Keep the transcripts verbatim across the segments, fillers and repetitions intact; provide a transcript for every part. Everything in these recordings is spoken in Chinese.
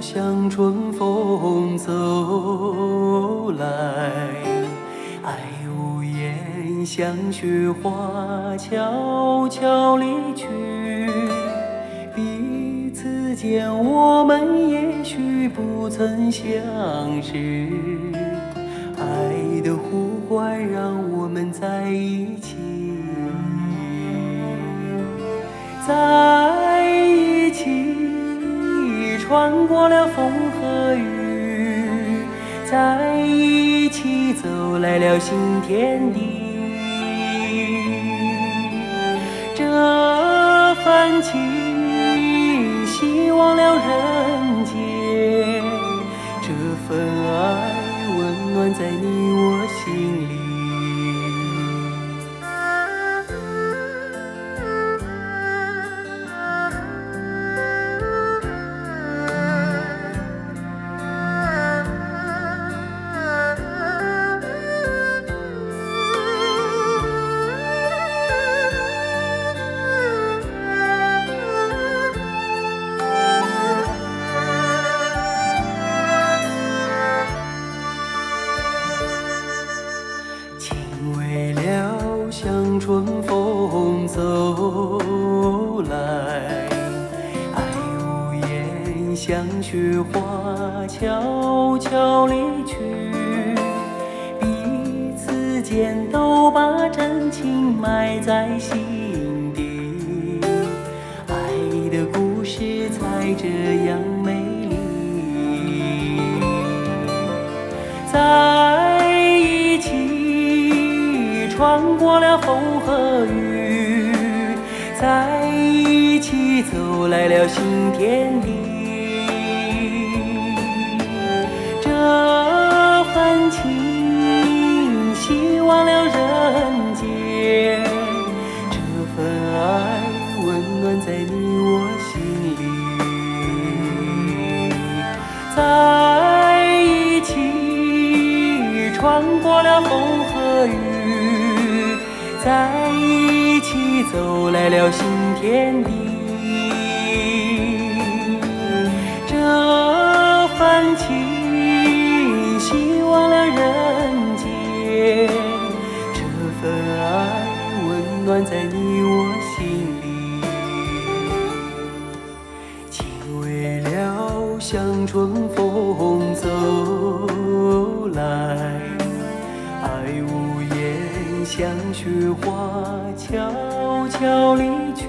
像春风走来，爱无言像雪花悄悄离去。彼此间我们也许不曾相识，爱的呼唤让我们在一起，在一起穿过了风和雨，在一起走来了新天地。这份情希望了人间，这份爱温暖在你我心里。像春风走来，爱无言像雪花悄悄离去。彼此间都把真情埋在心底，爱的故事才这样美丽。在一起穿过了风和雨，在一起走来了新天地。这份情希望了人间，这份爱温暖在你我心里。在一起穿过了风和雨，在一起走来了新天地。这份情希望了人间，这份爱温暖在你我心里。情未了像春风走来，爱无言像雪花悄悄离去。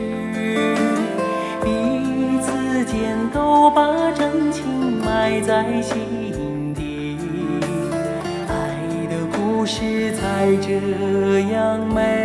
彼此间都把真情埋在心底，爱的故事才这样美